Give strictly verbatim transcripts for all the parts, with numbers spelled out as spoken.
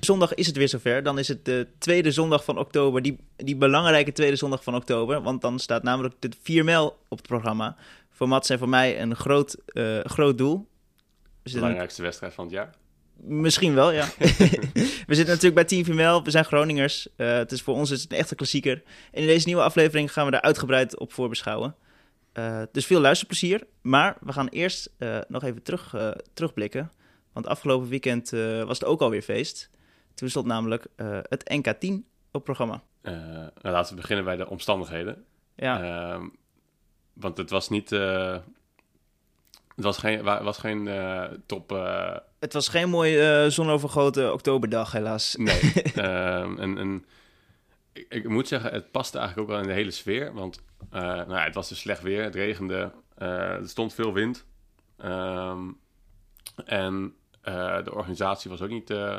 zondag is het weer zover. Dan is het de tweede zondag van oktober. Die, die belangrijke tweede zondag van oktober. Want dan staat namelijk de vier mijl op het programma. Voor Mats en voor mij een groot, uh, groot doel. De belangrijkste wedstrijd van het jaar? Misschien wel, ja. We zitten natuurlijk bij Team vier mijl. We zijn Groningers. Uh, het is voor ons is het een echte klassieker. En in deze nieuwe aflevering gaan we daar uitgebreid op voorbeschouwen. Uh, dus veel luisterplezier. Maar we gaan eerst uh, nog even terug, uh, terugblikken. Want afgelopen weekend uh, was het ook alweer feest. Toen stond namelijk uh, het N K tien op programma. Uh, nou, laten we beginnen bij de omstandigheden. Ja. Uh, want het was niet... Uh, het was geen, was geen uh, top... Uh... Het was geen mooie uh, zonovergoten oktoberdag, helaas. Nee. uh, en, en, ik, ik moet zeggen, het paste eigenlijk ook wel in de hele sfeer. Want uh, nou ja, het was dus slecht weer, het regende, uh, er stond veel wind. Um, en uh, de organisatie was ook niet uh,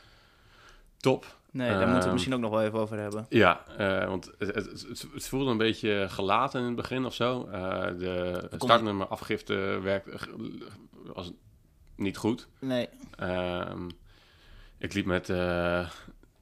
top. Nee, daar uh, moeten we misschien ook nog wel even over hebben. Ja, uh, want het, het, het, het voelde een beetje gelaten in het begin of zo. Uh, de startnummer afgifte werkte, was niet goed. Nee. Uh, ik liep met uh,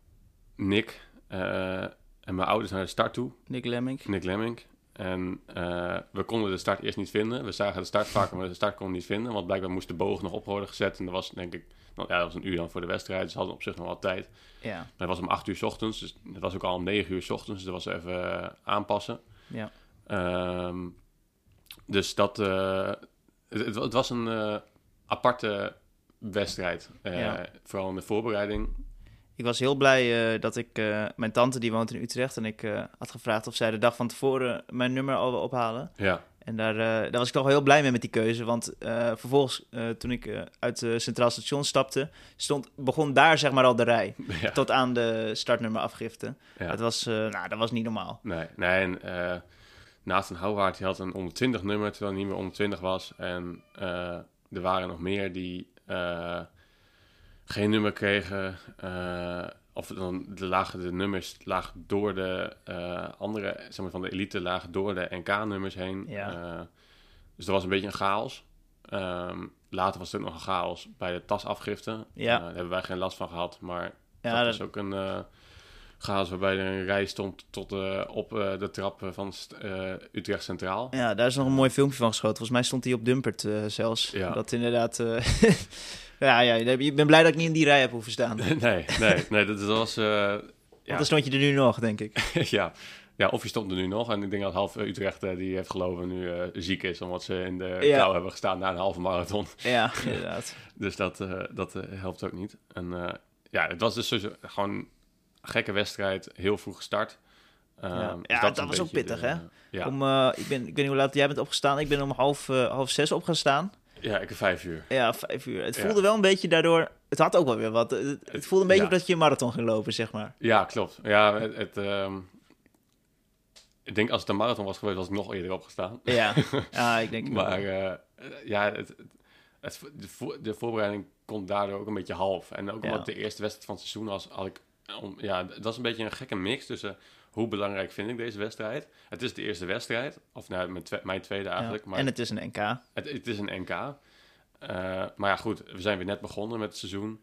Nick uh, en mijn ouders naar de start toe. Nick Lemming. Nick Lemming. En uh, we konden de start eerst niet vinden. We zagen de start vaker, maar de start konden we niet vinden. Want blijkbaar moest de boog nog op worden gezet. En dat was denk ik, nou, ja, dat was een uur dan voor de wedstrijd. Dus ze hadden op zich nog wel tijd. Ja. Maar het was om acht uur 's ochtends. Dus het was ook al om negen uur 's ochtends. Dus dat was even uh, aanpassen. Ja. Um, dus dat... Uh, het, het, het was een uh, aparte wedstrijd. Uh, ja. Vooral in de voorbereiding. Ik was heel blij uh, dat ik... Uh, mijn tante die woont in Utrecht. En ik uh, had gevraagd of zij de dag van tevoren mijn nummer al wil ophalen. Ja. En daar, uh, daar was ik toch wel heel blij mee met die keuze. Want uh, vervolgens, uh, toen ik uh, uit het Centraal Station stapte... Stond, begon daar zeg maar al de rij. Ja. Tot aan de startnummerafgifte. Ja. Dat, was, uh, nou, dat was niet normaal. Nee, nee en uh, naast een Houwaard, die had een onder twintig nummer... terwijl hij niet meer onder twintig was. En uh, er waren nog meer die... Uh, geen nummer kregen, uh, of dan de, lagen, de nummers lagen door de uh, andere, zeg maar van de elite lagen door de N K-nummers heen. Ja. Uh, dus er was een beetje een chaos. Um, later was het ook nog een chaos bij de tasafgifte. Ja. Uh, daar hebben wij geen last van gehad, maar ja, dat, dat was ook een uh, chaos waarbij er een rij stond tot uh, op uh, de trap van uh, Utrecht Centraal. Ja, daar is nog een mooi filmpje van geschoten. Volgens mij stond hij op Dumpert uh, zelfs. Ja. Dat inderdaad... Uh, Ja, ja, ik ben blij dat ik niet in die rij heb hoeven staan. Nee, nee, nee, dat was... Uh, ja. Want dan stond je er nu nog, denk ik. ja. ja, of je stond er nu nog. En ik denk dat half Utrecht, uh, die heeft geloven, nu uh, ziek is... omdat ze in de ja. kou hebben gestaan na een halve marathon. Ja, inderdaad. Dus dat, uh, dat uh, helpt ook niet. En uh, ja, het was dus zo, gewoon een gekke wedstrijd. Heel vroeg gestart. Uh, ja, dus ja dat, dat was ook pittig, de, hè? Uh, ja. Om, uh, ik, ben, ik weet niet hoe laat jij bent opgestaan. Ik ben om half, uh, half zes op gaan staan. Ja, ik heb vijf uur. Ja, vijf uur. Het voelde ja. wel een beetje daardoor... Het had ook wel weer wat. Het, het voelde een beetje ja. dat je een marathon ging lopen, zeg maar. Ja, klopt. Ja, het... het um... Ik denk als het een marathon was geweest, was ik nog eerder opgestaan. Ja, ja ik denk... maar uh, ja, het, het, de, voor, de voorbereiding kon daardoor ook een beetje half. En ook omdat ja. de eerste wedstrijd van het seizoen was, had ik... Om, ja, het was een beetje een gekke mix tussen... Hoe belangrijk vind ik deze wedstrijd? Het is de eerste wedstrijd. Of nou, mijn, twe- mijn tweede eigenlijk. Ja, maar en het is een N K. Het, het is een N K. Uh, maar ja, goed. We zijn weer net begonnen met het seizoen.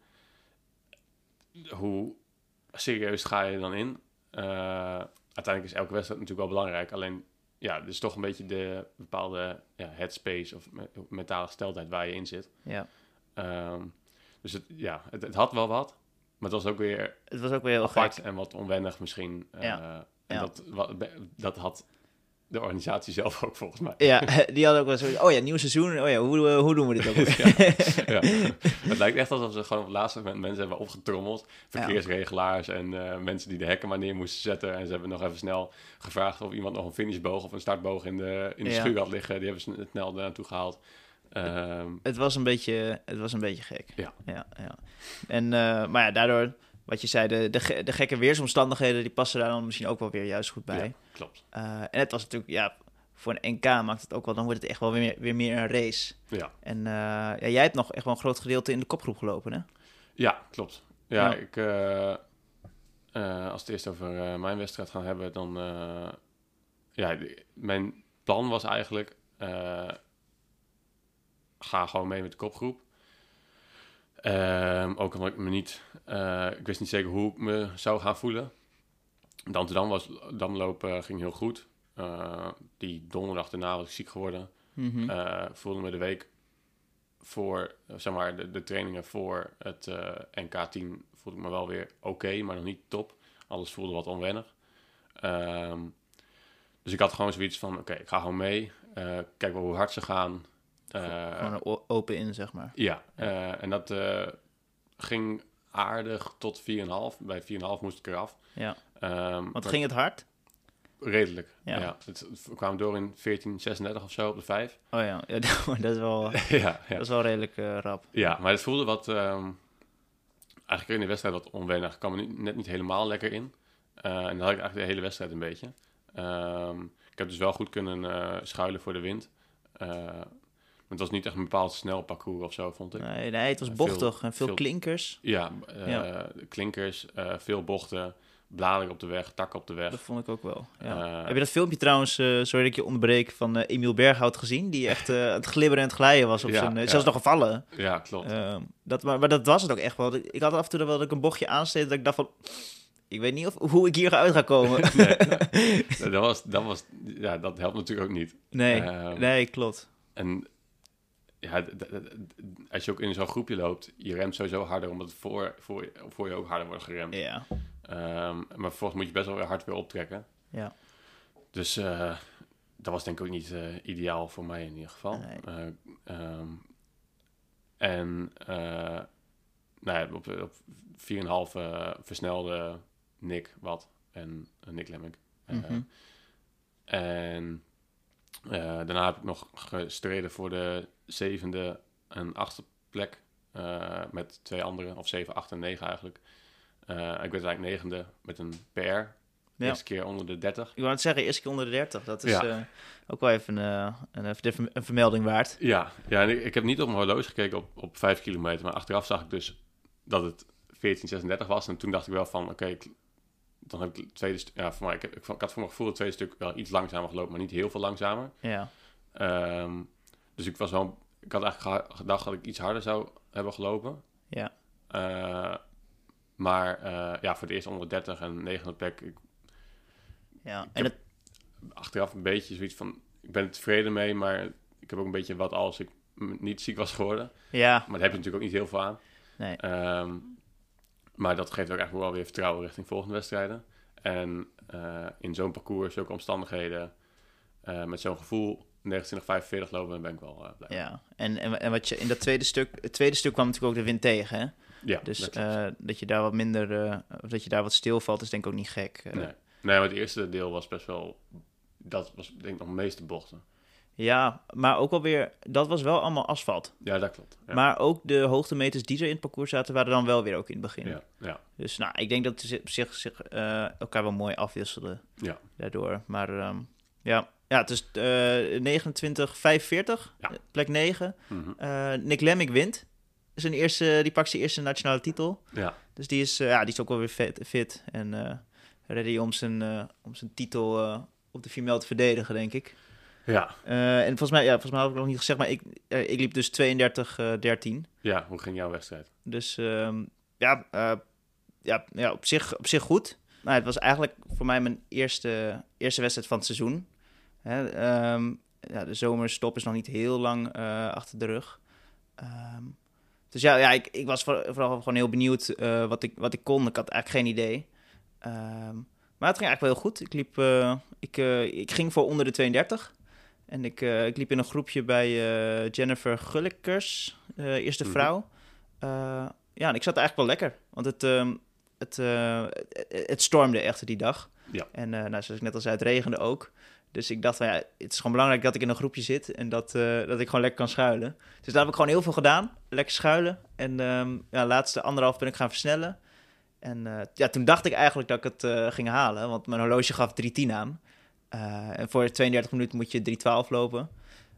Hoe serieus ga je er dan in? Uh, uiteindelijk is elke wedstrijd natuurlijk wel belangrijk. Alleen, ja, het is toch een beetje de bepaalde ja, headspace of me- mentale gesteldheid waar je in zit. Ja. Um, dus het, ja, het, het had wel wat. Maar het was ook weer, het was ook weer heel apart gek. En wat onwennig misschien. Ja. Uh, en ja. dat, wat, dat had de organisatie zelf ook volgens mij. Ja, die hadden ook wel zo. Oh ja, nieuw seizoen. Oh ja, hoe, hoe doen we dit ook? ja, ja. Het lijkt echt alsof ze gewoon op het laatste moment mensen hebben opgetrommeld. Verkeersregelaars ja. en uh, mensen die de hekken maar neer moesten zetten. En ze hebben nog even snel gevraagd of iemand nog een finishboog of een startboog in de, in de ja. schuur had liggen. Die hebben ze snel naartoe gehaald. Um, het, was een beetje, het was een beetje gek. Ja. ja, ja. En, uh, maar ja, daardoor, wat je zei, de, de, de gekke weersomstandigheden, die passen daar dan misschien ook wel weer juist goed bij. Ja, klopt. Uh, en het was natuurlijk, ja, voor een N K maakt het ook wel, dan wordt het echt wel weer meer, weer meer een race. Ja. En uh, ja, jij hebt nog echt wel een groot gedeelte in de kopgroep gelopen, hè? Ja, klopt. Ja, ja. ik, uh, uh, als we het eerst over uh, mijn wedstrijd gaan hebben, dan, uh, ja, de, mijn plan was eigenlijk, uh, ga gewoon mee met de kopgroep. Um, ook omdat ik me niet... Uh, ik wist niet zeker hoe ik me zou gaan voelen. De Amsterdam was, Damloop ging heel goed. Uh, die donderdag daarna was ik ziek geworden. Mm-hmm. Uh, voelde me de week voor, uh, zeg maar, de, de trainingen voor het uh, N K tien voelde ik me wel weer oké, okay, maar nog niet top. Alles voelde wat onwennig. Um, dus ik had gewoon zoiets van, oké, okay, ik ga gewoon mee. Uh, kijk wel hoe hard ze gaan. Uh, gewoon er open in, zeg maar. Ja, uh, en dat uh, ging aardig tot vier komma vijf. Bij vier komma vijf moest ik eraf. Ja. Um, Want ging het hard? Redelijk, ja. ja. Het, het, we kwamen door in veertien zesendertig of zo op de vijf. Oh ja, ja dat is wel, ja, ja. Dat is wel redelijk uh, rap. Ja, maar het voelde wat... Um, eigenlijk in de wedstrijd wat onwennig. Ik kwam er niet, net niet helemaal lekker in. Uh, en dat had ik eigenlijk de hele wedstrijd een beetje. Um, ik heb dus wel goed kunnen uh, schuilen voor de wind. Uh, het was niet echt een bepaald snel parcours of zo, vond ik. Nee, nee het was bochtig veel, en veel, veel klinkers. Ja, uh, ja. klinkers, uh, veel bochten, bladeren op de weg, takken op de weg. Dat vond ik ook wel. Ja. Uh, Heb je dat filmpje trouwens, uh, sorry dat ik je onderbreek, van uh, Emiel Berghout gezien? Die echt uh, het glibberen en het glijden was op ja, zijn... Uh, ja. Zelfs nog gevallen. Ja, klopt. Uh, dat, maar, maar dat was het ook echt wel. Ik had af en toe wel dat ik een bochtje aansteed dat ik dacht van... Ik weet niet of, hoe ik hier uit ga komen. nee, nee, dat, was, dat, was, ja, dat helpt natuurlijk ook niet. Nee, uh, nee klopt. En ja, d- d- d- als je ook in zo'n groepje loopt, je remt sowieso harder, omdat het voor, voor, voor je ook harder wordt geremd. Ja. Um, maar vervolgens moet je best wel weer hard weer optrekken. Ja. Dus uh, dat was denk ik ook niet uh, ideaal voor mij in ieder geval. Nee. Uh, um, en uh, nou ja, op, op vier komma vijf uh, versnelde Nick wat en uh, Nick Lemmink. Uh, mm-hmm. En uh, daarna heb ik nog gestreden voor de zevende en achtste plek uh, met twee anderen, of zeven, acht en negen eigenlijk. Uh, ik werd eigenlijk negende met een P R. De ja. eerste keer onder de dertig. Ik wou het zeggen, eerste keer onder de dertig. Dat is ja. uh, ook wel even, uh, een, even een vermelding waard. Ja, ja en ik, ik heb niet op mijn horloge gekeken op, op vijf kilometer. Maar achteraf zag ik dus dat het veertien zesendertig was. En toen dacht ik wel van, oké, okay, dan heb ik het tweede stuk... Ja, voor mij, ik, heb, ik, ik had voor mijn gevoel het tweede stuk wel iets langzamer gelopen, maar niet heel veel langzamer. Ja. Um, dus ik was wel... Ik had eigenlijk gedacht dat ik iets harder zou hebben gelopen. Ja. Uh, maar uh, ja, voor de eerste onder dertig en negende plek... Ik, ja, ik en heb het... achteraf een beetje zoiets van... Ik ben er tevreden mee, maar ik heb ook een beetje wat als ik niet ziek was geworden. Ja. Maar daar heb je natuurlijk ook niet heel veel aan. Nee. Um, maar dat geeft ook echt wel weer vertrouwen richting volgende wedstrijden. En uh, in zo'n parcours, zulke omstandigheden, uh, met zo'n gevoel, negentwintig vijfenveertig lopen, ben ik wel uh, blij. Ja, en, en, en wat je in dat tweede stuk, het tweede stuk kwam natuurlijk ook de wind tegen, hè? Ja, dus dat, uh, dat je daar wat minder, uh, of dat je daar wat stilvalt, is denk ik ook niet gek. Uh, nee. nee, maar het eerste deel was best wel, dat was denk ik nog de meeste bochten. Ja, maar ook alweer, dat was wel allemaal asfalt. Ja, dat klopt. Ja. Maar ook de hoogtemeters die er in het parcours zaten, waren dan wel weer ook in het begin. Ja, ja. Dus nou, ik denk dat ze op zich, zich uh, elkaar wel mooi afwisselen ja. daardoor. Maar um, ja, ja, het is uh, negenentwintig vijfenveertig, ja. plek negen. Mm-hmm. Uh, Nick Lemmink wint. Zijn eerste, die pakt zijn eerste nationale titel. Ja. Dus die is, uh, ja, die is ook wel weer fit, fit en uh, ready om zijn, uh, om zijn titel uh, op de female te verdedigen, denk ik. Ja. Uh, en volgens mij, ja, volgens mij had ik nog niet gezegd, maar ik, uh, ik liep dus tweeëndertig dertien. Ja, hoe ging jouw wedstrijd? Dus um, ja, uh, ja, ja op, zich, op zich goed. Nou, het was eigenlijk voor mij mijn eerste, eerste wedstrijd van het seizoen. Hè, um, ja, de zomerstop is nog niet heel lang uh, achter de rug. Um, dus ja, ja ik, ik was vooral gewoon heel benieuwd uh, wat, ik, wat ik kon. Ik had eigenlijk geen idee. Um, maar het ging eigenlijk wel heel goed. Ik, liep, uh, ik, uh, ik ging voor onder de tweeëndertig. En ik, uh, ik liep in een groepje bij uh, Jennifer Gullikers, uh, eerste mm-hmm. vrouw. Uh, ja, en ik zat eigenlijk wel lekker. Want het, um, het, uh, het, het stormde echt die dag. Ja. En uh, nou, zoals ik net al zei, het regende ook. Dus ik dacht van ja, het is gewoon belangrijk dat ik in een groepje zit. En dat, uh, dat ik gewoon lekker kan schuilen. Dus daar heb ik gewoon heel veel gedaan. Lekker schuilen. En um, ja, de laatste anderhalf ben ik gaan versnellen. En uh, ja, toen dacht ik eigenlijk dat ik het uh, ging halen. Want mijn horloge gaf drie tien aan. Uh, en voor tweeëndertig minuten moet je drie twaalf lopen.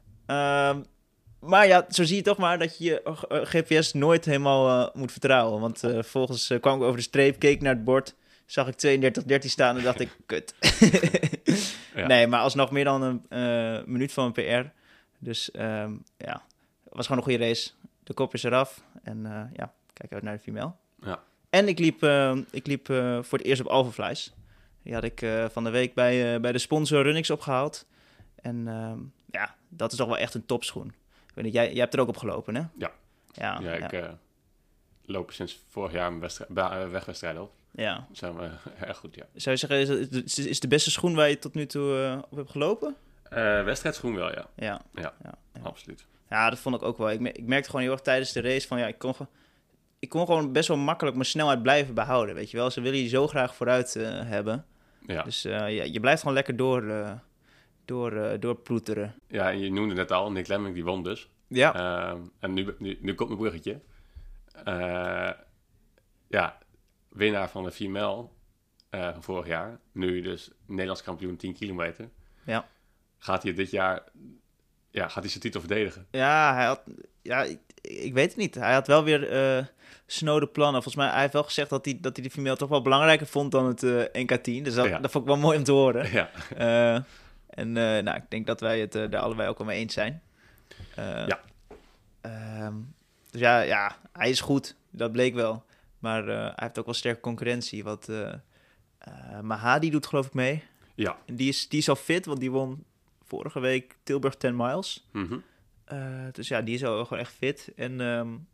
Uh, maar ja, zo zie je toch maar dat je je uh, G P S nooit helemaal uh, moet vertrouwen. Want uh, volgens uh, kwam ik over de streep, keek naar het bord, zag ik tweeëndertig dertien staan en dacht ik, kut. ja. Nee, maar alsnog meer dan een uh, minuut van een P R. Dus um, ja, het was gewoon een goede race. de kop is eraf. En uh, ja, kijk uit naar de female. Ja. En ik liep, uh, ik liep uh, voor het eerst op Alpha Flies. Die had ik uh, van de week bij, uh, bij de sponsor Runnix opgehaald. En uh, ja, dat is toch wel echt een topschoen. Ik weet niet, jij, jij hebt er ook op gelopen, hè? Ja. Ja, ja ik ja. Uh, loop sinds vorig jaar mijn wedstrijd, wegwedstrijden op. Ja. Dat is uh, erg goed, ja. Zou je zeggen, is het, is het de beste schoen waar je tot nu toe uh, op hebt gelopen? Uh, wedstrijdschoen wel, ja. Ja. Ja, ja, ja. absoluut. Ja, dat vond ik ook wel. Ik, me- ik merkte gewoon heel erg tijdens de race van, ja, ik kon, ge- ik kon gewoon best wel makkelijk mijn snelheid blijven behouden, weet je wel. Ze willen je zo graag vooruit uh, hebben. Ja. Dus uh, ja, je blijft gewoon lekker door, uh, door, uh, doorploeteren. Ja, en je noemde net al, Nick Lemming, die won dus. Ja. Uh, en nu, nu, nu komt mijn bruggetje. Uh, ja, winnaar van de female uh, van vorig jaar. Nu dus Nederlands kampioen tien kilometer. Ja. Gaat hij dit jaar... Ja, gaat hij zijn titel verdedigen? Ja, hij had... Ja, ik, ik weet het niet. Hij had wel weer uh, snode plannen. Volgens mij, hij heeft wel gezegd dat hij, dat hij de female toch wel belangrijker vond dan het uh, N K tien. Dus dat, ja. dat vond ik wel mooi om te horen. Ja. Uh, en uh, nou, ik denk dat wij het uh, daar allebei ook wel mee eens zijn. Uh, ja. Uh, dus ja, ja, hij is goed. Dat bleek wel. Maar uh, hij heeft ook wel sterke concurrentie. Want uh, uh, Mahadi doet geloof ik mee. Ja. En die is, die is al fit, want die won vorige week Tilburg tien miles. Mm-hmm. Uh, dus ja, die is al gewoon echt fit. En um,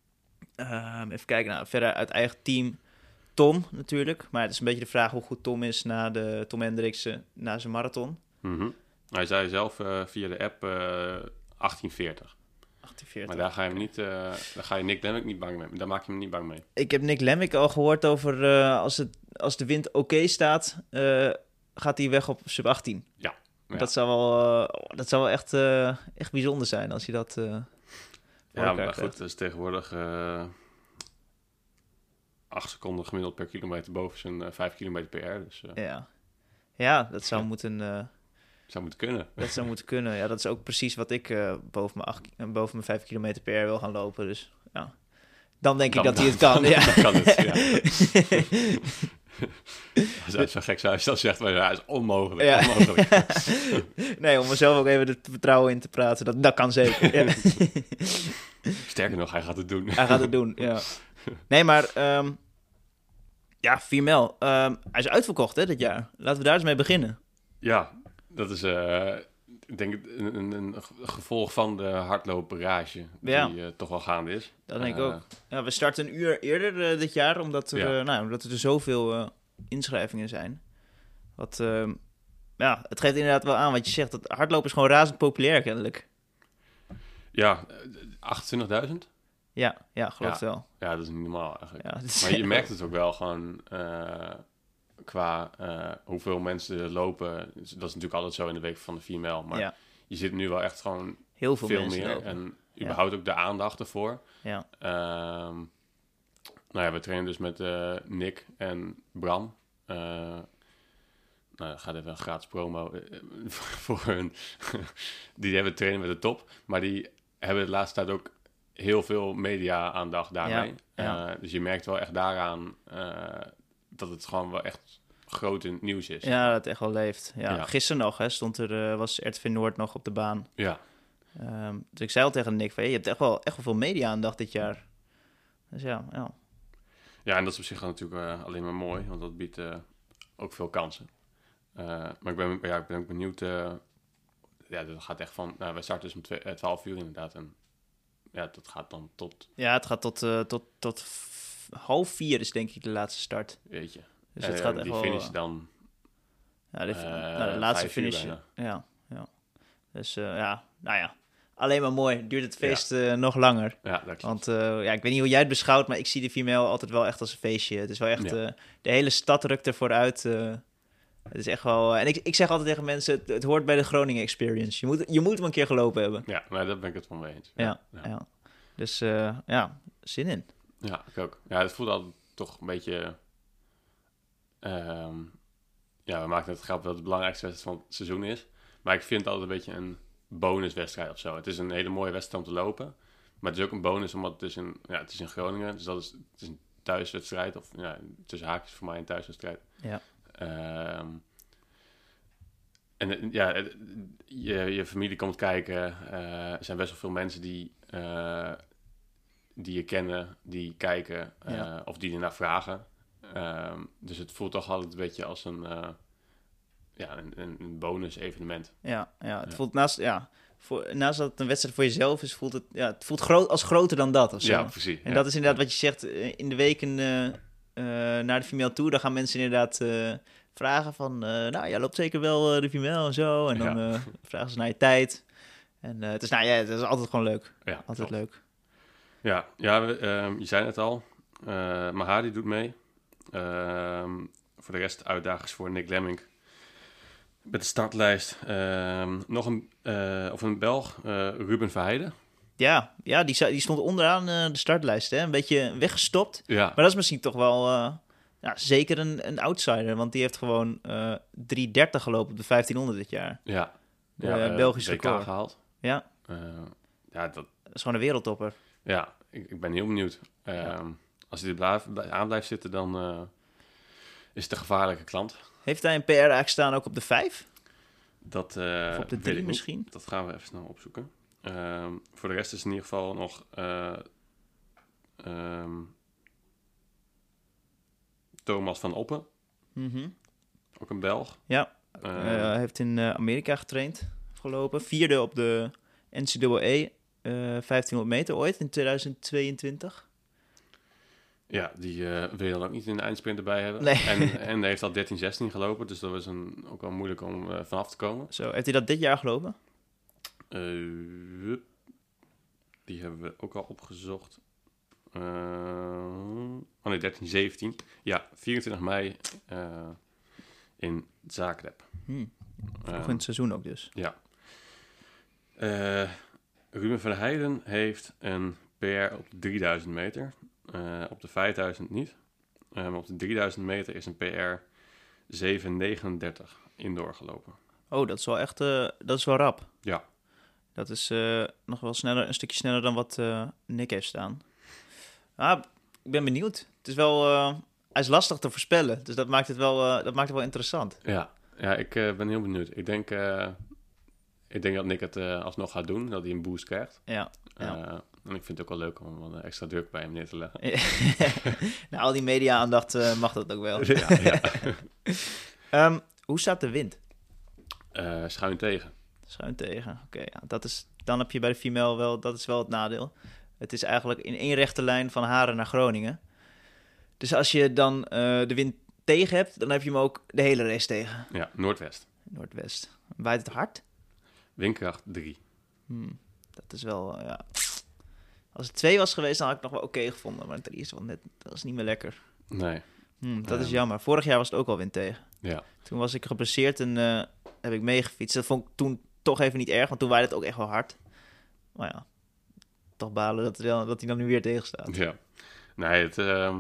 um, even kijken, nou, verder uit eigen team Tom natuurlijk. Maar het is een beetje de vraag hoe goed Tom is na de Tom Hendriksen na zijn marathon. Mm-hmm. Hij zei zelf uh, via de app uh, achttien veertig. achttien veertig. Maar daar ga je hem niet, uh, daar ga je Nick Lemmik niet bang mee. Daar maak je hem niet bang mee. Ik heb Nick Lemmik al gehoord over uh, als, het, als de wind oké okay staat, uh, gaat hij weg op sub achttien. Ja. Ja. Dat zou wel, uh, dat zou wel echt, uh, echt bijzonder zijn als je dat... Uh, ja, maar goed, dat is tegenwoordig uh, acht seconden gemiddeld per kilometer boven zijn uh, vijf kilometer per uur. Dus, uh, ja. ja, dat zou ja. moeten... Uh, zou moeten kunnen. Dat zou moeten kunnen. Ja, dat is ook precies wat ik uh, boven, mijn acht, uh, boven mijn vijf kilometer per uur wil gaan lopen. Dus ja, dan denk dan, ik dat hij het kan. Dan, ja. dan kan het, ja. Als hij zo gek zou als je dat zegt, maar ja, is onmogelijk. Ja. onmogelijk. Nee, om mezelf ook even het vertrouwen in te praten. Dat, dat kan zeker. Ja. Sterker nog, hij gaat het doen. Hij gaat het doen, ja. Nee, maar... Um, ja, female. Um, hij is uitverkocht, hè, dit jaar. Laten we daar eens mee beginnen. Ja, dat is... Uh, ik denk een, een, een gevolg van de hardloopbarrage ja. die uh, toch wel gaande is. Dat denk uh, ik ook. Ja, we starten een uur eerder uh, dit jaar, omdat er, ja. uh, nou, omdat er zoveel uh, inschrijvingen zijn. Wat, uh, ja, het geeft inderdaad wel aan wat je zegt. Dat hardlopen is gewoon razend populair, kennelijk. Ja, achtentwintigduizend? Ja, ja, geloof ja. het wel. Ja, dat is niet normaal eigenlijk. Ja, is... Maar je merkt het ook wel gewoon uh, qua uh, hoeveel mensen lopen. Dat is natuurlijk altijd zo in de week van de female. Maar ja. je ziet nu wel echt gewoon heel veel, veel meer. Lopen. En überhaupt ja. ook de aandacht ervoor. Ja. Um, nou ja, we trainen dus met uh, Nick en Bram. Uh, nou, gaat even een gratis promo uh, voor hun. Die hebben trainen met de top. Maar die hebben de laatste tijd ook heel veel media-aandacht daarmee. Ja, ja. Uh, dus je merkt wel echt daaraan uh, dat het gewoon wel echt groot in het nieuws is. Ja, dat het echt wel leeft. Ja, ja. Gisteren nog hè, stond er, uh, was R T V Noord nog op de baan. Ja. Um, dus ik zei al tegen Nick, van, hey, je hebt echt wel, echt wel veel media-aandacht dit jaar. Dus ja, ja. Ja, en dat is op zich natuurlijk uh, alleen maar mooi, want dat biedt uh, ook veel kansen. Uh, maar ik ben, ja, ik ben ook benieuwd. Uh, ja, dat gaat echt van. Nou, wij starten dus om twe- uh, twaalf uur inderdaad. En ja, dat gaat dan tot. Ja, het gaat tot, uh, tot, tot f- half vier is denk ik de laatste start. Weet je. Dus en, het gaat uh, echt die wel. finish dan. Ja, de, uh, nou, de laatste finish. Ja, ja. Dus uh, ja, nou ja. Alleen maar mooi. Duurt het feest ja. uh, nog langer. Ja, dat klopt. Want uh, ja, ik weet niet hoe jij het beschouwt, maar ik zie de female altijd wel echt als een feestje. Het is wel echt, ja. uh, de hele stad rukt er vooruit. Uh, het is echt wel... Uh, en ik, ik zeg altijd tegen mensen, het, het hoort bij de Groningen Experience. Je moet, je moet hem een keer gelopen hebben. Ja, maar daar ben ik het van mee eens. Ja, ja. ja. Dus uh, ja, zin in. Ja, ik ook. Ja, het voelt altijd toch een beetje... Um, ja, we maken het grap dat het de belangrijkste wedstrijd van het seizoen is. Maar ik vind het altijd een beetje een bonuswedstrijd of zo. Het is een hele mooie wedstrijd om te lopen. Maar het is ook een bonus omdat het is in, ja, het is in Groningen. Dus dat is, het is een thuiswedstrijd. Of ja, tussen haakjes voor mij een thuiswedstrijd. Ja. Um, en ja, je, je familie komt kijken. Uh, er zijn best wel veel mensen die uh, die je kennen, die kijken uh, Ja. of die ernaar vragen. Um, dus het voelt toch altijd een beetje als een, uh, ja, een, een bonus evenement. Ja, ja het Ja. voelt naast, ja, voor, naast dat het een wedstrijd voor jezelf is, voelt het, ja, het voelt groot, als groter dan dat. Of zo. Ja, precies. En ja. dat is inderdaad wat je zegt, in de weken uh, uh, naar de Female Tour, dan gaan mensen inderdaad uh, vragen van, uh, nou, jij loopt zeker wel uh, de Female en zo. En dan ja. uh, vragen ze naar je tijd. En uh, het, is, nou, ja, het is altijd gewoon leuk. Ja, altijd klopt. leuk. Ja, ja we, uh, je zei het al, uh, Mahadi doet mee. Uh, voor de rest uitdagers voor Nick Lemming. Met de startlijst uh, nog een, uh, of een Belg, uh, Ruben Verheijden. Ja, ja die, die stond onderaan uh, de startlijst, hè? Een beetje weggestopt. Ja. Maar dat is misschien toch wel uh, ja, zeker een, een outsider. Want die heeft gewoon uh, drie dertig gelopen op de vijftienhonderd dit jaar. Ja, de ja uh, Belgische W K record gehaald. Ja. Uh, ja, dat... dat is gewoon een wereldtopper. Ja, ik, ik ben heel benieuwd. Uh, ja. Als hij er blijf, aan blijft zitten, dan uh, is het een gevaarlijke klant. Heeft hij een P R eigenlijk staan ook op de vijf? Dat, uh, of op de drie misschien? Dat gaan we even snel opzoeken. Uh, voor de rest is in ieder geval nog uh, um, Thomas van Oppen. Mm-hmm. Ook een Belg. Ja, hij uh, uh, heeft in uh, Amerika getraind, gelopen. Vierde op de N C A A uh, vijftienhonderd meter ooit in tweeduizend tweeëntwintig. Ja, die uh, wil je dan ook niet in de eindsprint erbij hebben. Nee. En, en hij heeft al dertien zestien gelopen, dus dat was een, ook wel moeilijk om uh, vanaf te komen. Zo, heeft hij dat dit jaar gelopen? Uh, die hebben we ook al opgezocht. Uh, oh nee, dertien zeventien. Ja, vierentwintig mei uh, in Zagreb. Hmm. Vroeg uh, in het seizoen ook dus. Ja. Uh, Ruben van der Heijden heeft een P R op de drieduizend meter. Uh, op de vijfduizend niet. Uh, maar op de drieduizend meter is een P R zeven negenendertig indoor gelopen. Oh, dat is wel echt uh, dat is wel rap. Ja. Dat is uh, nog wel sneller, een stukje sneller dan wat uh, Nick heeft staan. Ah, ik ben benieuwd. Het is wel, uh, hij is lastig te voorspellen, dus dat maakt het wel, uh, dat maakt het wel interessant. Ja, ja ik uh, ben heel benieuwd. Ik denk, uh, ik denk dat Nick het uh, alsnog gaat doen, dat hij een boost krijgt. Ja. ja. Uh, en ik vind het ook wel leuk om wat extra druk bij hem neer te leggen. Nou, al die media-aandacht uh, mag dat ook wel. ja, ja. um, hoe staat de wind? Uh, schuin tegen. Schuin tegen, oké. Okay, ja, dat is, dan heb je bij de female wel, dat is wel het nadeel. Het is eigenlijk in één rechte lijn van Haren naar Groningen. Dus als je dan uh, de wind tegen hebt, dan heb je hem ook de hele race tegen. Ja, noordwest. Noordwest. Waait het hard? Windkracht drie. Hmm, dat is wel, uh, ja... Als het twee was geweest, dan had ik nog wel oké okay gevonden. Maar drie is wel net, dat is niet meer lekker. Nee. Hmm, dat um, is jammer. Vorig jaar was het ook al wind tegen. Ja. Toen was ik geblesseerd en uh, heb ik meegefietst. Dat vond ik toen toch even niet erg, want toen waaide het ook echt wel hard. Maar ja, toch balen dat, dat hij dan nu weer tegen staat. Ja. Nee, het, uh,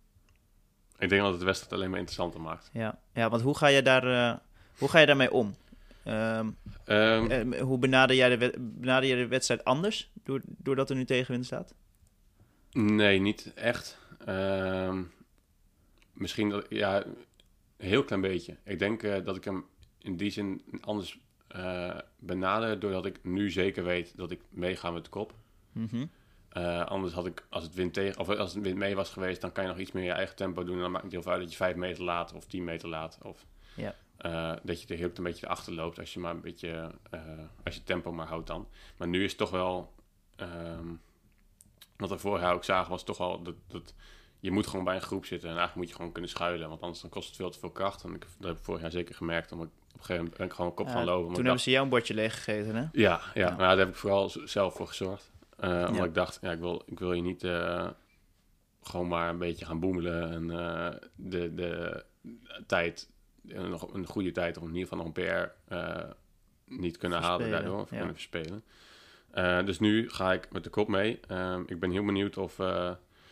ik denk dat het de wedstrijd alleen maar interessanter maakt. Ja, ja want hoe ga je, daar, uh, hoe ga je daarmee om? Um, um, uh, hoe benader jij, de wed- benader jij de wedstrijd anders, doordat er nu tegenwind staat? Nee, niet echt. Uh, misschien dat, ja, een heel klein beetje. Ik denk uh, dat ik hem in die zin anders uh, benader, doordat ik nu zeker weet dat ik meega met de kop. Mm-hmm. Uh, anders had ik, als het wind tegen, of als het wind mee was geweest, dan kan je nog iets meer je eigen tempo doen. En dan maakt het heel veel uit dat je vijf meter laat of tien meter laat. Of ja. uh, dat je er heel een beetje erachter loopt als je maar een beetje, uh, als je tempo maar houdt dan. Maar nu is het toch wel, um, wat we vorig jaar ook zagen, was toch wel dat, dat je moet gewoon bij een groep zitten. En eigenlijk moet je gewoon kunnen schuilen, want anders dan kost het veel te veel kracht. En ik, dat heb ik vorig jaar zeker gemerkt, omdat ik op een gegeven moment ben ik gewoon kop ja, gaan lopen. Toen hebben dacht, ze jou een bordje leeg gegeten, hè? Ja, ja, ja. maar daar heb ik vooral zelf voor gezorgd. Uh, omdat ja. ik dacht, ja, ik wil, ik wil je niet uh, gewoon maar een beetje gaan boemelen en uh, de, de tijd, uh, nog een goede tijd, of in ieder geval nog een P R uh, niet kunnen verspelen, halen daardoor, of ja. kunnen verspelen. Uh, dus nu ga ik met de kop mee. Uh, ik ben heel benieuwd of, uh,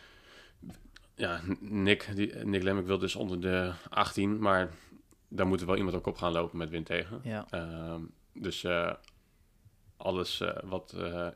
ja, Nick, die, Nick Lemming wil dus onder de achttien, maar daar moet er wel iemand ook op gaan lopen met wind tegen. Ja. Uh, dus uh, alles uh, wat... Uh,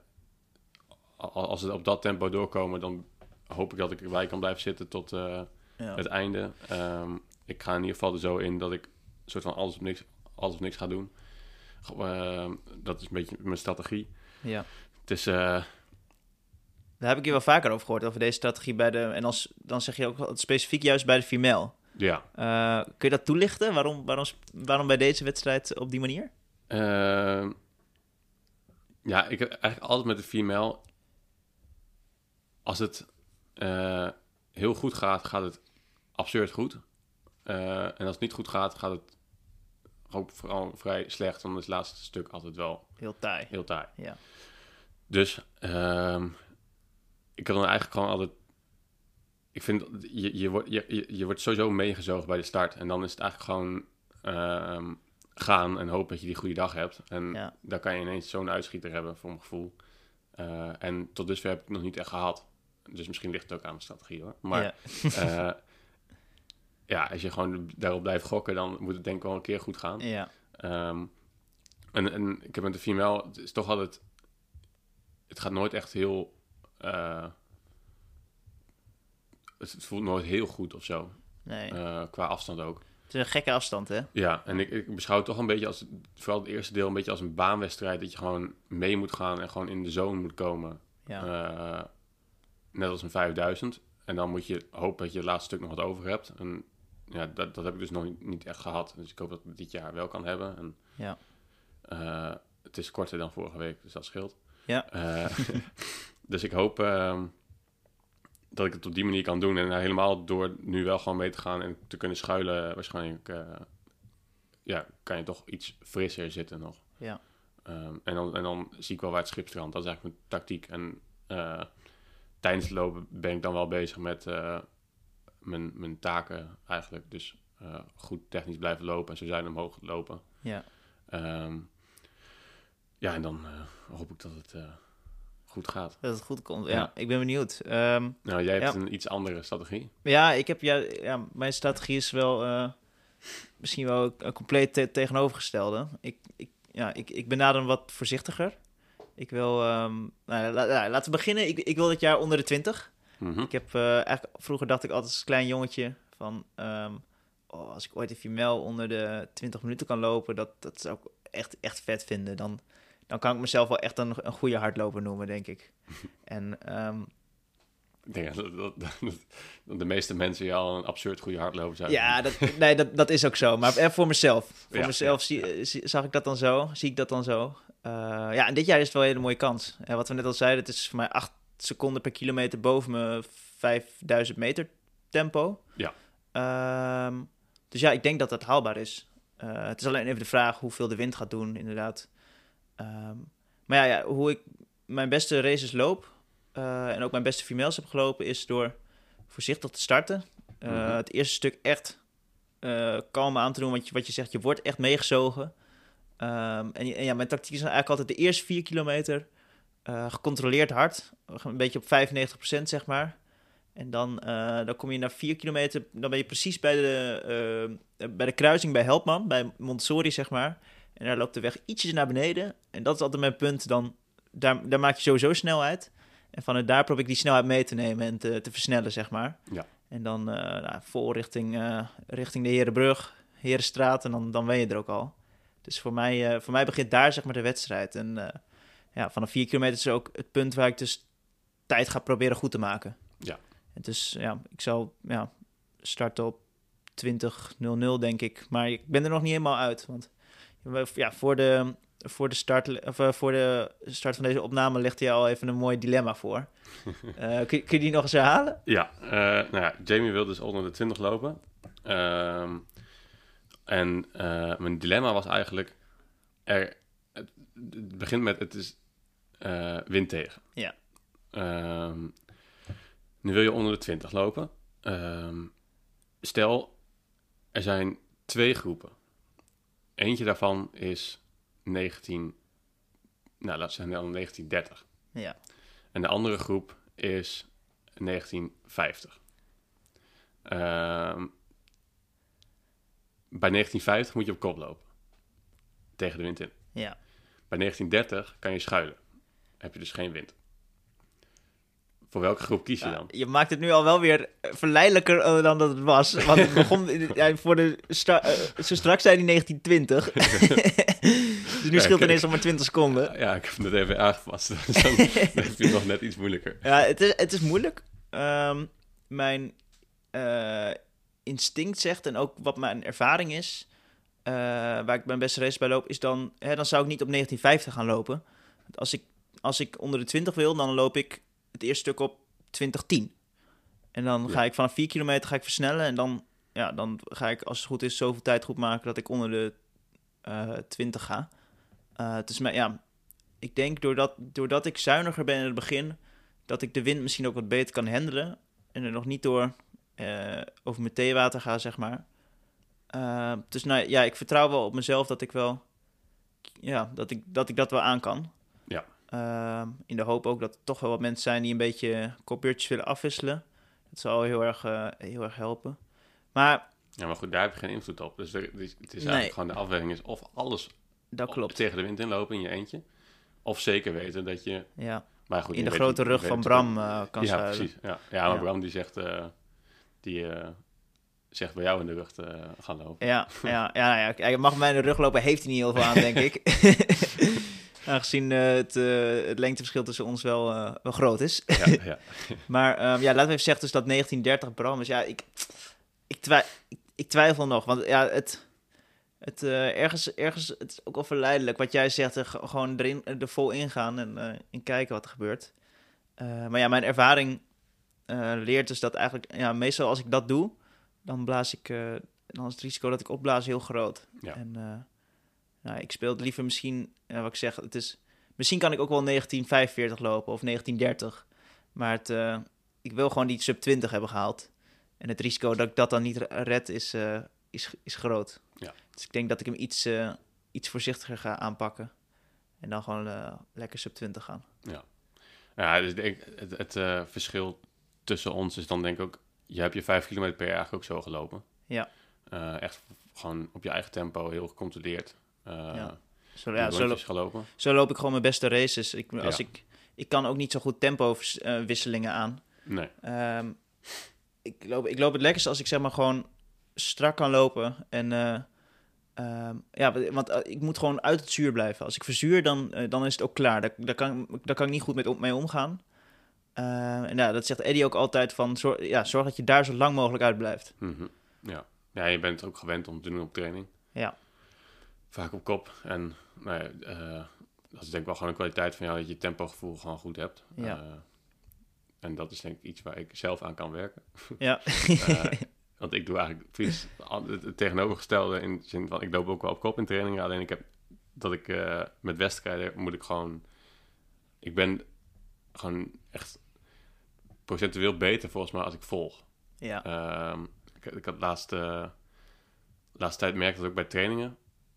als ze op dat tempo doorkomen, dan hoop ik dat ik erbij kan blijven zitten tot uh, ja. het einde. Um, ik ga in ieder geval er zo in dat ik een soort van alles of niks, alles of niks ga doen. Uh, dat is een beetje mijn strategie. Ja. Het is, uh, Daar heb ik je wel vaker over gehoord, over deze strategie bij de... En als, dan zeg je ook wel specifiek juist bij de female. Ja. Uh, kun je dat toelichten? Waarom, waarom, waarom bij deze wedstrijd op die manier? Uh, ja, ik heb eigenlijk altijd met de female... Als het uh, heel goed gaat, gaat het absurd goed. Uh, en als het niet goed gaat, gaat het ook vooral vrij slecht. Want het laatste stuk altijd wel... Heel taai. Heel taai. Ja. Dus uh, ik heb dan eigenlijk gewoon altijd... Ik vind, je, je, wordt, je, je wordt sowieso meegezogen bij de start. En dan is het eigenlijk gewoon uh, gaan en hopen dat je die goede dag hebt. En ja. dan kan je ineens zo'n uitschieter hebben, voor mijn gevoel. Uh, en tot dusver heb ik het nog niet echt gehad. Dus misschien ligt het ook aan mijn strategie, hoor. Maar ja, uh, ja als je gewoon daarop blijft gokken, dan moet het denk ik wel een keer goed gaan. Ja. Um, en, en ik heb met de female, het is toch altijd... Het gaat nooit echt heel... Uh, het voelt nooit heel goed of zo. Nee. Uh, qua afstand ook. Het is een gekke afstand, hè? Ja, en ik, ik beschouw het toch een beetje als... Vooral het eerste deel een beetje als een baanwedstrijd. Dat je gewoon mee moet gaan en gewoon in de zone moet komen. Ja. Uh, net als een vijfduizend. En dan moet je hopen dat je het laatste stuk nog wat over hebt. En ja, dat, dat heb ik dus nog niet, niet echt gehad. Dus ik hoop dat ik dit jaar wel kan hebben. En, ja. Uh, het is korter dan vorige week, dus dat scheelt. Ja. Uh, dus ik hoop uh, dat ik het op die manier kan doen. En uh, helemaal door nu wel gewoon mee te gaan en te kunnen schuilen, waarschijnlijk uh, ja, kan je toch iets frisser zitten nog. Ja. Um, en, dan, en dan zie ik wel waar het schip strandt. Dat is eigenlijk mijn tactiek. En uh, tijdens het lopen ben ik dan wel bezig met uh, mijn, mijn taken eigenlijk. Dus uh, goed technisch blijven lopen en zo zijn omhoog lopen. Ja. Um, ja, en dan uh, hoop ik dat het uh, goed gaat. Dat het goed komt, ja. ja. Ik ben benieuwd. Um, nou, jij hebt ja. een iets andere strategie. Ja, ik heb, ja, ja mijn strategie is wel uh, misschien wel een compleet te- tegenovergestelde. Ik, ik, ja, ik, ik benader hem wat voorzichtiger. Ik wil, um, nou, la, la, laten we beginnen. Ik, ik wil dit jaar onder de twintig. Mm-hmm. Ik heb uh, eigenlijk, vroeger dacht ik altijd als klein jongetje van, um, oh, als ik ooit een female onder de twintig minuten kan lopen, dat, dat zou ik echt, echt vet vinden. Dan, dan kan ik mezelf wel echt een, een goede hardloper noemen, denk ik. En um, ik denk dat, dat, dat, dat de meeste mensen je al een absurd goede hardloper zijn. Ja, dat, nee, dat, dat is ook zo. Maar eh, voor mezelf. Voor ja, mezelf ja. Zie, zie, zag ik dat dan zo. Zie ik dat dan zo. Uh, ja, en dit jaar is het wel een hele mooie kans. En wat we net al zeiden, het is voor mij acht seconden per kilometer boven mijn vijfduizend meter tempo. Ja. Um, dus ja, ik denk dat dat haalbaar is. Uh, het is alleen even de vraag hoeveel de wind gaat doen, inderdaad. Um, maar ja, ja, hoe ik mijn beste races loop... Uh, en ook mijn beste females heb gelopen, is door voorzichtig te starten. Uh, mm-hmm. Het eerste stuk echt uh, kalm aan te doen, want je, wat je zegt, je wordt echt meegezogen. Um, en, en ja, mijn tactiek is eigenlijk altijd de eerste vier kilometer uh, gecontroleerd hard. Een beetje op vijfennegentig procent, zeg maar. En dan, uh, dan kom je naar vier kilometer, dan ben je precies bij de, uh, bij de kruising bij Helpman, bij Montessori, zeg maar. En daar loopt de weg ietsjes naar beneden. En dat is altijd mijn punt, dan, daar, daar maak je sowieso snelheid. En vanuit daar probeer ik die snelheid mee te nemen en te, te versnellen, zeg maar. Ja. En dan uh, nou, vol richting, uh, richting de Herenbrug, Herenstraat en dan, dan ben je er ook al. Dus voor mij, uh, voor mij begint daar zeg maar de wedstrijd. En uh, ja, vanaf vier kilometer is ook het punt waar ik dus tijd ga proberen goed te maken. Ja. En dus ja, ik zal ja, starten op twintig nul nul denk ik. Maar ik ben er nog niet helemaal uit. Want ja, voor de... Voor de, start, of, uh, voor de start van deze opname legde je al even een mooi dilemma voor. Uh, kun, kun je die nog eens herhalen? Ja, uh, nou ja, Jamie wil dus onder de twintig lopen. Uh, en uh, mijn dilemma was eigenlijk... Er, het, het begint met, het is uh, wind tegen. Ja. Uh, nu wil je onder de twintig lopen. Uh, stel, er zijn twee groepen. Eentje daarvan is... negentien, nou laten we zeggen dan negentien dertig. Ja. En de andere groep is negentien vijftig. Uh, bij negentien vijftig moet je op kop lopen. Tegen de wind in. Ja. Bij negentien dertig kan je schuilen. Heb je dus geen wind. Voor welke groep kies je ja, dan? Je maakt het nu al wel weer verleidelijker dan dat het was. Want het begon... ja, voor de stra- uh, zo straks zei hij negentien twintig. Dus nu Ja, scheelt ik- ineens nog maar twintig seconden. Ja, ik heb hem net even aangepast. Dus dan, dan heb je het nog net iets moeilijker. Ja, het is, het is moeilijk. Ehm, mijn eh, instinct zegt, en ook wat mijn ervaring is, eh, waar ik mijn beste race bij loop, is dan, hè, dan zou ik niet op negentien vijftig gaan lopen. Als ik, als ik onder de twintig wil, dan loop ik het eerste stuk op twintig tien. En dan Ja. ga ik vanaf vier kilometer ga ik versnellen. En dan, ja, dan ga ik, als het goed is, zoveel tijd goed maken dat ik onder de eh twintig ga. Eh, het is mij, ja, ik denk doordat, doordat ik zuiniger ben in het begin, dat ik de wind misschien ook wat beter kan handelen. En er nog niet door eh, over mijn theewater ga, zeg maar. Eh, dus nou ja, ik vertrouw wel op mezelf dat ik wel, ja, dat ik dat, ik dat wel aan kan. Ja. Eh, in de hoop ook dat er toch wel wat mensen zijn die een beetje kopbeurtjes willen afwisselen. Dat zal heel erg, eh, heel erg helpen. Maar Ja, maar goed, daar heb je geen invloed op. Dus er, het is Nee. eigenlijk gewoon de afweging is of alles dat klopt. tegen de wind inlopen in je eentje. Of zeker weten dat je... Ja. Maar goed, In je de weet- grote je rug weet van het Bram ook. eh, kan Ja, schuilen. precies. Ja, ja maar Ja. Bram die zegt... eh, die eh, zegt bij jou in de rug te eh, gaan lopen. Ja, ja, ja, ja. Kijk, mag mij in de rug lopen, heeft hij niet heel veel aan, denk ik. Aangezien eh, het, eh, het lengteverschil tussen ons wel, eh, wel groot is. Ja, ja. Maar ehm, ja, laten we even zeggen dus dat negentien dertig Bram is. Ja, ik, ik, twij- ik, ik twijfel nog, want ja, het... Het, eh, ergens, ergens, het is ook wel verleidelijk wat jij zegt, er, g- gewoon erin, er vol ingaan en, eh, en kijken wat er gebeurt. Eh, maar ja, mijn ervaring eh, leert dus dat eigenlijk, ja, meestal als ik dat doe, dan blaas ik, eh, dan is het risico dat ik opblaas heel groot. Ja. En eh, nou, ik speel het liever misschien, ja, wat ik zeg, het is, misschien kan ik ook wel negentien vijfenveertig lopen of negentien dertig, maar het, eh, ik wil gewoon die sub twintig hebben gehaald. En het risico dat ik dat dan niet red is, eh, is, is groot. Ja. Dus ik denk dat ik hem iets, eh, iets voorzichtiger ga aanpakken. En dan gewoon eh, lekker sub twintig gaan. Ja, dus ik denk, het, het eh, verschil tussen ons is dan denk ik ook... Je hebt je vijf kilometer per jaar eigenlijk ook zo gelopen. Ja. Eh, echt gewoon op je eigen tempo, heel gecontroleerd. Uh, Ja. Zo, ja, ja, zo, lo- gelopen. zo loop ik gewoon mijn beste races. Ik, als Ja. ik, ik kan ook niet zo goed tempo-wisselingen aan. Nee, Ehm, ik, loop, ik loop het lekkerst als ik zeg maar gewoon strak kan lopen. En eh, ehm, ja, want eh, ik moet gewoon uit het zuur blijven. Als ik verzuur, dan, eh, dan is het ook klaar. Daar, daar, kan, daar kan ik niet goed met, om- mee omgaan. Eh, en ja, dat zegt Eddie ook altijd van, zorg, ja, zorg dat je daar zo lang mogelijk uit blijft. mhm. ja. ja, je bent ook gewend om te doen op training. Ja. Vaak op kop. En nou ja, eh, dat is denk ik wel gewoon een kwaliteit van jou, dat je je tempogevoel gewoon goed hebt. Ja. Eh, en dat is denk ik iets waar ik zelf aan kan werken. Ja. Eh, want ik doe eigenlijk precies het het tegenovergestelde in de zin van, ik loop ook wel op kop in trainingen, alleen ik heb dat ik uh, met wedstrijden moet ik gewoon, ik ben gewoon echt procentueel beter volgens mij als ik volg. Ja. Uh, ik, ik had laatst, uh, laatste tijd merkte dat ook bij trainingen,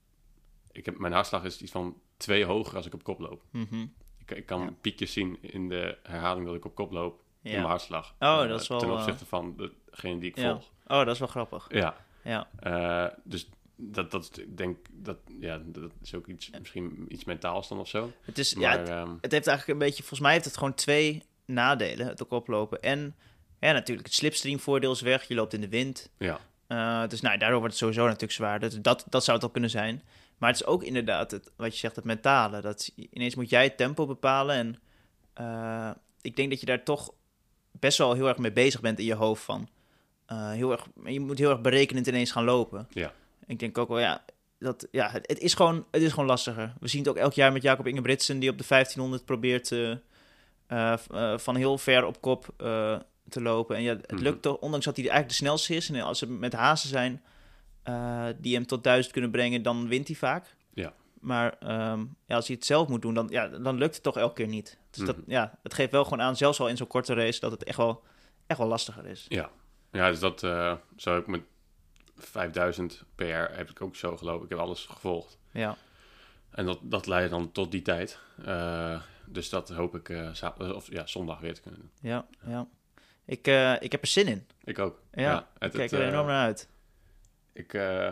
ik heb, mijn hartslag is iets van twee hoger als ik op kop loop. Mm-hmm. Ik, ik kan Ja. piekjes zien in de herhaling dat ik op kop loop in Ja. mijn hartslag. Oh, Uh, dat is wel, ten uh, opzichte van degene die ik Ja. volg. Oh, dat is wel grappig. Ja. Ja. Uh, dus dat, dat is, ik denk dat, ja, dat is ook iets, misschien iets mentaals dan of zo. Het is, Maar, ja, het, ehm, het heeft eigenlijk een beetje, volgens mij heeft het gewoon twee nadelen, het ook oplopen. En ja, natuurlijk, het slipstream voordeel is weg, je loopt in de wind. ja, Uh, dus nou, daardoor wordt het sowieso natuurlijk zwaar. Dat, dat, dat zou het al kunnen zijn. Maar het is ook inderdaad, het, wat je zegt, het mentale. Dat ineens moet jij het tempo bepalen. En uh, ik denk dat je daar toch best wel heel erg mee bezig bent in je hoofd van. Uh, heel erg, je moet heel erg berekenend ineens gaan lopen. ja, Ik denk ook wel, ja, dat, ja het, het, is gewoon, het is gewoon lastiger. We zien het ook elk jaar met Jacob Ingebritsen, die op de vijftienhonderd probeert uh, uh, uh, van heel ver op kop uh, te lopen. En ja, het Mhm. lukt toch, ondanks dat hij eigenlijk de snelste is. En als ze met hazen zijn uh, die hem tot duizend kunnen brengen, dan wint hij vaak. Ja. Maar um, ja, als hij het zelf moet doen, dan, ja, dan lukt het toch elke keer niet. Dus Mhm. dat, ja, het geeft wel gewoon aan, zelfs al in zo'n korte race, dat het echt wel, echt wel lastiger is. ja. Ja, dus dat uh, zou ik met vijfduizend per jaar heb ik ook zo gelopen. Ik heb alles gevolgd. Ja, En dat, dat leidt dan tot die tijd. Uh, dus dat hoop ik uh, za- of, ja, zondag weer te kunnen doen. ja, ja. Ik, uh, ik heb er zin in. Ik ook. Ja, ja ik het, kijk het, er uh, enorm naar uit. Ik, uh,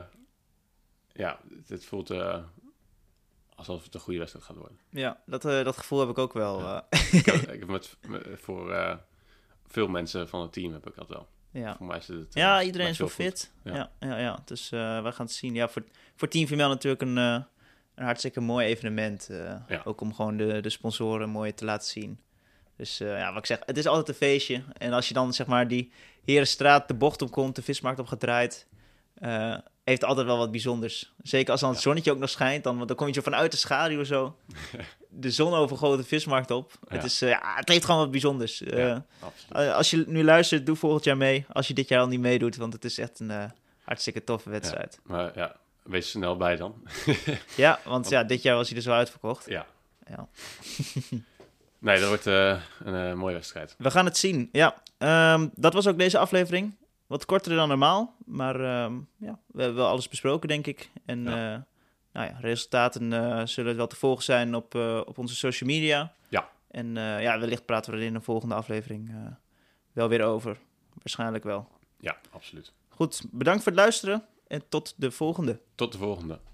ja, het, het voelt uh, alsof het een goede wedstrijd gaat worden. Ja, dat, uh, dat gevoel heb ik ook wel. Ja. Uh. ik heb, ik heb met, met, voor uh, veel mensen van het team heb ik dat wel. Ja, voor mij is het, uh, ja iedereen is wel goed. fit. Ja. Ja, ja, ja. Dus uh, we gaan het zien. Ja, voor, voor Team Female natuurlijk een, uh, een hartstikke mooi evenement. Uh, ja. Ook om gewoon de, de sponsoren mooi te laten zien. Dus uh, ja, wat ik zeg, het is altijd een feestje. En als je dan zeg maar die Herenstraat de bocht omkomt, de vismarkt op gaat rijdt, uh, heeft altijd wel wat bijzonders. Zeker als dan het ja. zonnetje ook nog schijnt, dan, dan kom je zo vanuit de schaduw zo. De zon overgoot de vismarkt op. Ja. Het, is, uh, ja, het heeft gewoon wat bijzonders. Uh, ja, uh, als je nu luistert, doe volgend jaar mee. Als je dit jaar al niet meedoet, want het is echt een uh, hartstikke toffe wedstrijd. Ja, maar ja, wees snel bij dan. Ja, want ja, dit jaar was hij dus wel uitverkocht. Ja. ja. Nee, dat wordt uh, een uh, mooie wedstrijd. We gaan het zien, ja. Um, dat was ook deze aflevering. Wat korter dan normaal, maar um, ja, we hebben wel alles besproken, denk ik. En ja. Uh, nou ja, resultaten uh, zullen wel te volgen zijn op, uh, op onze social media. Ja. En uh, ja, wellicht praten we er in de volgende aflevering uh, wel weer over. Waarschijnlijk wel. Ja, absoluut. Goed, bedankt voor het luisteren en tot de volgende. Tot de volgende.